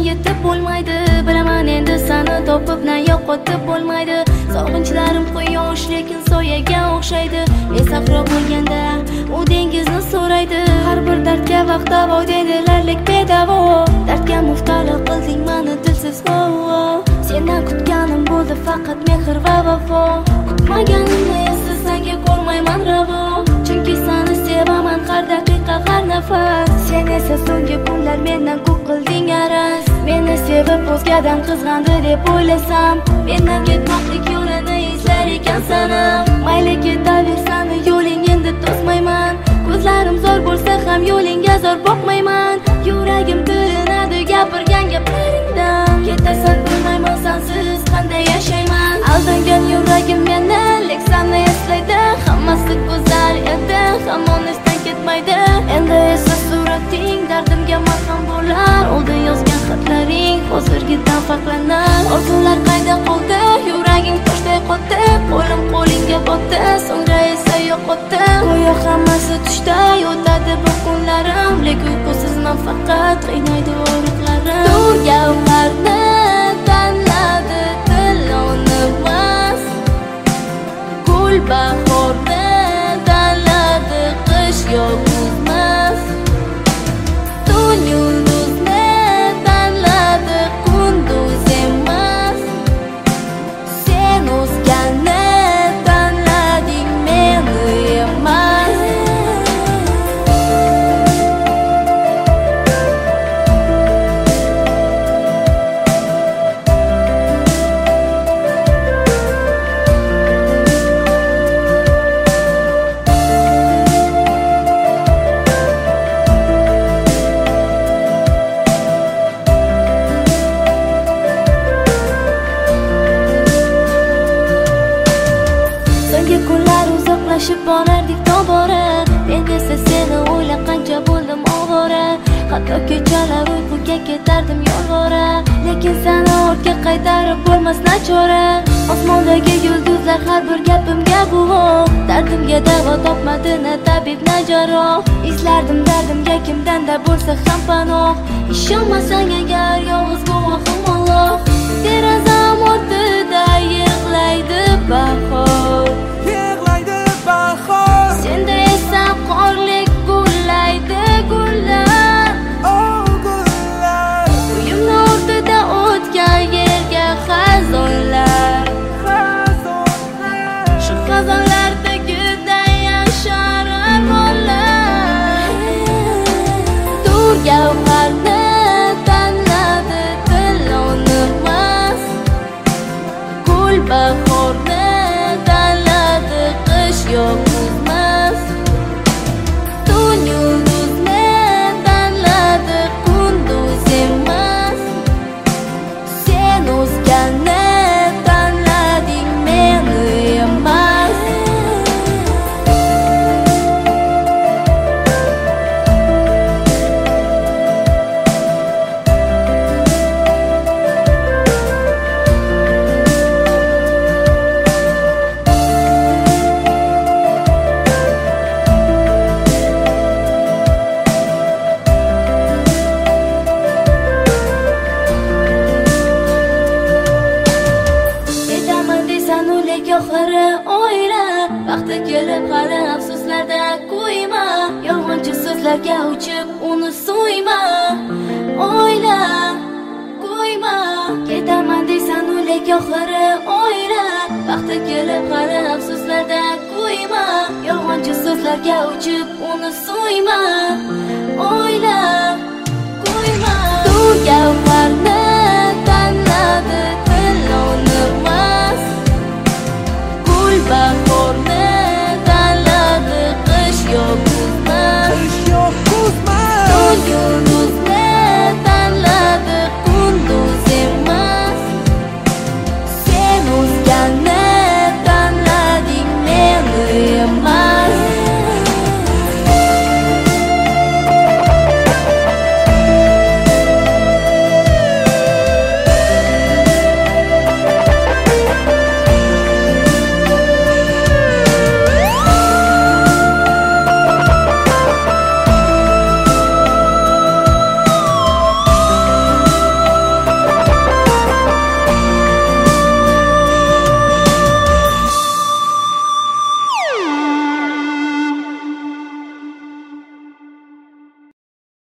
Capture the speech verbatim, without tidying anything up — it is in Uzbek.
yetib bo'lmaydi. Bilaman endi seni topib na yo'qotib bo'lmaydi. Sog'inchlarim quyosh lekin soyaga o'xshaydi. Men sahro bo'lganda u dengizni so'raydi. Har bir dardga vaqt davo dedilarlik bedavo. Dardga muftalo qilding meni dilsiz vo. Sendan kutganim bo'ldi faqat mehr va vafo. Kutmaganimni esa senga ko'rmayman ravo. Chunki seni sevaman har daqiqa har nafas. Sen esa so'nggi kunlar mendan ko'p qilding araz. Meni sevib o'zgadan qizg'andi deb o'ylasam, mendan ketmoqlik yo'lini izlar ekansan. Mayli ketaversan yo'ling endi to'smayman. Ko'zlarim zo'r bo'lsa ham yo'lingga zo'r boqmayman. Yuragim tilinadi gapirgan gaplaringdan. Ketasan bilmayman sensiz qanday yashayman. Aldangan yuragim meni lek seni eslaydi. Hammasi go'zal edi, hamon esdan ketmaydi. Endi esa surating dardimga malham bo'lar. Oldin yozgan xatlaring hozirgidan farqlanar. Orzular qayda qoldi? Yuraging toshday qotdi. Qo'lim qo'lingga botdi, so'ngra esa yo'qotdi. Go'yo hammasi tushday o'tadi bu kunlarim, lek uyqusizman faqat qiynaydi o'riqlarim. Turganlarni tanladi dil onmas, gul bahorni tanladi qish yog'mas. Tun yulduzni tanladi kunduz emas. Sen o'zganni tanlading meni emas. Kunlar uzoqlashib borardik tobora. Men esa seni o'ylab qancha bo'ldim ovora. Hatto kechalar uyquga ketardim yolvora. Lekin seni ortga qaytarib bo'lmas nachora. Osmondagi yulduzlar har bir gapimga guvoh. Dardimga davo topmadi na tabib na jarroh. Izlardim dardimga kimdanda bo'lsa ham panoh. Ishonmasang agar yolg'iz guvohim Alloh. Derazam ortida yig'laydi bahor. Senda esa qorlik gullaydi gullar. Oh gullar. Uyimni o'rtada o'tgan yerga xazonlar. Xazonlar. Shu xazonlardagiday yashar armonlar. Turgavharni tanladi dil onmas, gul bahorni tanladi qish yog'mas. Tun yulduzni tanladi kunduz emas. Sen o'zganni tanlading meni emas. Oxiri o'yla, vaqti kelib hali afsuslarda qo'yma. Yolg'onchi so'zlarga uchib uni so'yma. O'yla, qo'yma. Ketaman deysan o'lik oxiri o'yla, vaqti kelib hali afsuslarda qo'yma. Yolg'onchi so'zlarga uchib uni so'yma. O'yla, qo'yma. Turgavharni